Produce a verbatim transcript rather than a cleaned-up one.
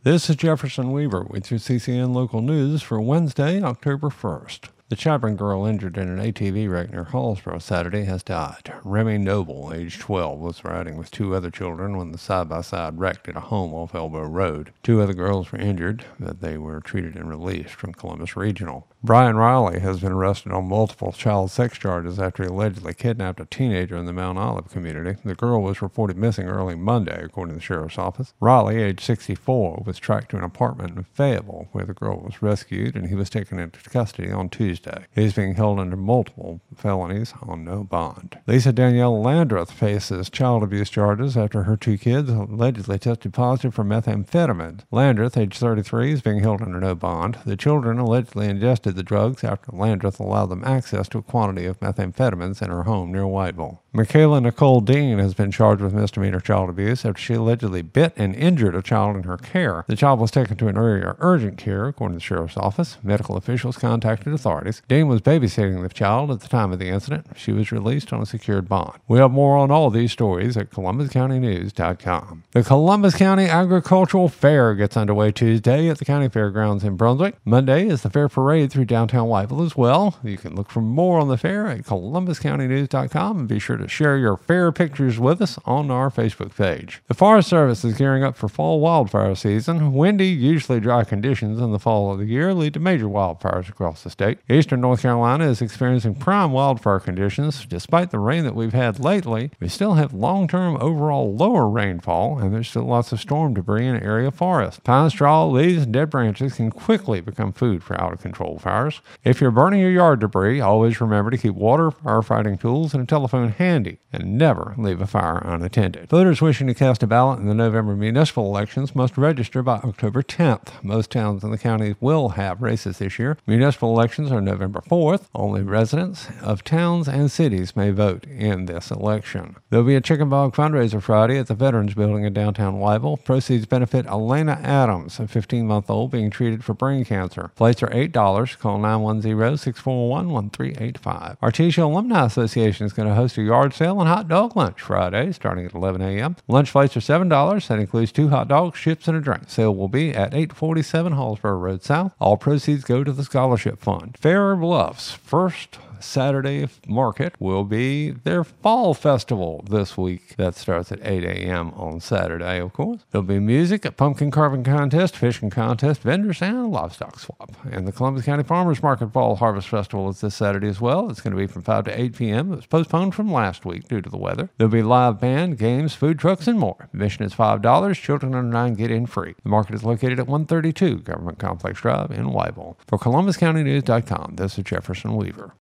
This is Jefferson Weaver with your C C N Local News for Wednesday, October first. The Chapman girl injured in an A T V wreck near Hallsboro Saturday has died. Remy Noble, age twelve, was riding with two other children when the side-by-side wrecked at a home off Elbow Road. Two other girls were injured, but they were treated and released from Columbus Regional. Brian Riley has been arrested on multiple child sex charges after he allegedly kidnapped a teenager in the Mount Olive community. The girl was reported missing early Monday, according to the sheriff's office. Riley, age sixty-four, was tracked to an apartment in Fayetteville, where the girl was rescued, and he was taken into custody on Tuesday. He is being held under multiple felonies on no bond. Lisa Danielle Landreth faces child abuse charges after her two kids allegedly tested positive for methamphetamine. Landreth, age thirty-three, is being held under no bond. The children allegedly ingested the drugs after Landreth allowed them access to a quantity of methamphetamines in her home near Whiteville. Michaela Nicole Dean has been charged with misdemeanor child abuse after she allegedly bit and injured a child in her care. The child was taken to an area urgent care, according to the sheriff's office. Medical officials contacted authorities. Dean was babysitting the child at the time of the incident. She was released on a secured bond. We have more on all these stories at Columbus County News dot com. The Columbus County Agricultural Fair gets underway Tuesday at the county fairgrounds in Brunswick. Monday is the fair parade through downtown Whiteville as well. You can look for more on the fair at Columbus County News dot com and be sure to share your fair pictures with us on our Facebook page. The Forest Service is gearing up for fall wildfire season. Windy, usually dry conditions in the fall of the year lead to major wildfires across the state. Eastern North Carolina is experiencing prime wildfire conditions. Despite the rain that we've had lately, we still have long-term overall lower rainfall, and there's still lots of storm debris in area forests. Pine straw, leaves, and dead branches can quickly become food for out-of-control fires. If you're burning your yard debris, always remember to keep water, firefighting tools, and a telephone handy, and never leave a fire unattended. Voters wishing to cast a ballot in the November municipal elections must register by October tenth. Most towns in the county will have races this year. Municipal elections are November fourth. Only residents of towns and cities may vote in this election. There'll be a chicken bog fundraiser Friday at the Veterans Building in downtown Whiteville. Proceeds benefit Elena Adams, a fifteen-month-old being treated for brain cancer. Flights are eight dollars. Call nine one zero, six four one, one three eight five. Artesia Alumni Association is going to host a yard sale and hot dog lunch Friday starting at eleven a.m. Lunch flights are seven dollars. That includes two hot dogs, chips, and a drink. Sale will be at eight forty-seven Hallsboro Road South. All proceeds go to the Scholarship Fund. Fair Bluff's first Saturday market will be their fall festival this week. That starts at eight a.m. on Saturday, of course. There'll be music, a pumpkin carving contest, fishing contest, vendors, and a livestock swap. And the Columbus County Farmers Market Fall Harvest Festival is this Saturday as well. It's going to be from five to eight p.m. It was postponed from last week due to the weather. There'll be live band, games, food trucks, and more. Admission is five dollars. Children under nine get in free. The market is located at one thirty-two Government Complex Drive in Whiteville. For Columbus County News dot com, this is Jefferson Weaver.